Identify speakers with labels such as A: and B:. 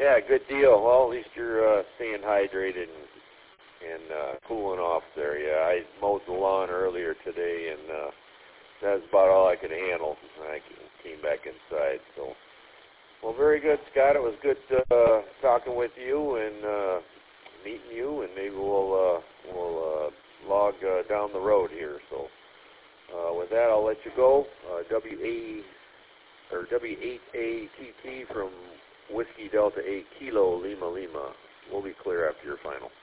A: Yeah, good deal. Well, at least you're staying hydrated and cooling off there. Yeah, I mowed the lawn earlier today, and that's about all I could handle. I came back inside. So, well, very good, Scott. It was good talking with you and meeting you, and maybe we'll log down the road here. So, with that, I'll let you go. W8ATT from Whiskey Delta 8 Kilo Lima Lima. We'll be clear after your final.